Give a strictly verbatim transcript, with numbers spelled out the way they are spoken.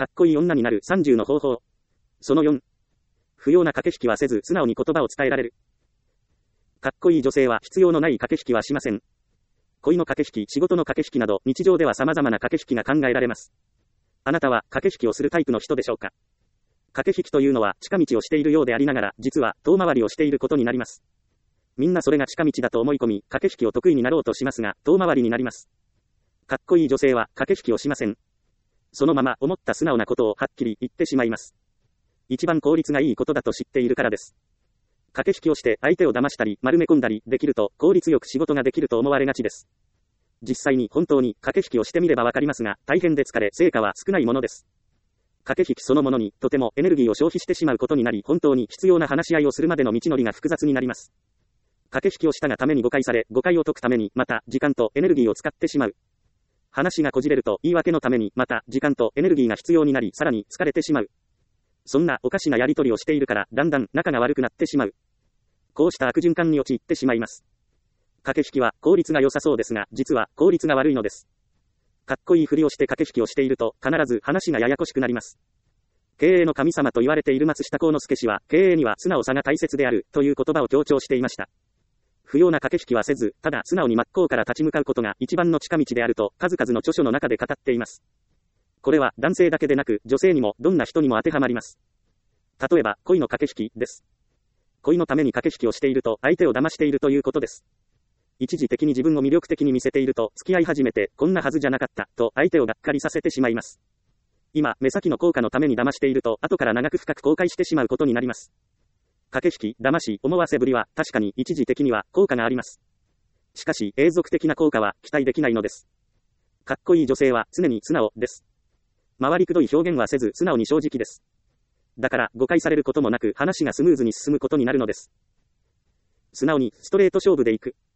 かっこいい女になるさんじゅうの方法。そのよん。不要な駆け引きはせず素直に言葉を伝えられる。かっこいい女性は必要のない駆け引きはしません。恋の駆け引き、仕事の駆け引きなど、日常では様々な駆け引きが考えられます。あなたは駆け引きをするタイプの人でしょうか？駆け引きというのは近道をしているようでありながら、実は遠回りをしていることになります。みんなそれが近道だと思い込み、駆け引きを得意になろうとしますが、遠回りになります。かっこいい女性は駆け引きをしません。そのまま思った素直なことをはっきり言ってしまいます。一番効率がいいことだと知っているからです。駆け引きをして相手を騙したり丸め込んだりできると効率よく仕事ができると思われがちです。実際に本当に駆け引きをしてみればわかりますが、大変で疲れ、成果は少ないものです。駆け引きそのものにとてもエネルギーを消費してしまうことになり、本当に必要な話し合いをするまでの道のりが複雑になります。駆け引きをしたがために誤解され、誤解を解くためにまた時間とエネルギーを使ってしまう。話がこじれると言い訳のためにまた時間とエネルギーが必要になり、さらに疲れてしまう。そんなおかしなやり取りをしているから、だんだん仲が悪くなってしまう。こうした悪循環に陥ってしまいます。駆け引きは効率が良さそうですが、実は効率が悪いのです。かっこいいふりをして駆け引きをしていると、必ず話がややこしくなります。経営の神様と言われている松下幸之助氏は、経営には素直さが大切である、という言葉を強調していました。不要な駆け引きはせず、ただ素直に真っ向から立ち向かうことが一番の近道であると、数々の著書の中で語っています。これは男性だけでなく、女性にもどんな人にも当てはまります。例えば、恋の駆け引きです。恋のために駆け引きをしていると、相手を騙しているということです。一時的に自分を魅力的に見せていると、付き合い始めて、こんなはずじゃなかった、と相手をがっかりさせてしまいます。今、目先の効果のために騙していると、後から長く深く後悔してしまうことになります。駆け引き、騙し、思わせぶりは、確かに一時的には効果があります。しかし、永続的な効果は期待できないのです。かっこいい女性は常に素直です。回りくどい表現はせず素直に正直です。だから誤解されることもなく話がスムーズに進むことになるのです。素直にストレート勝負でいく。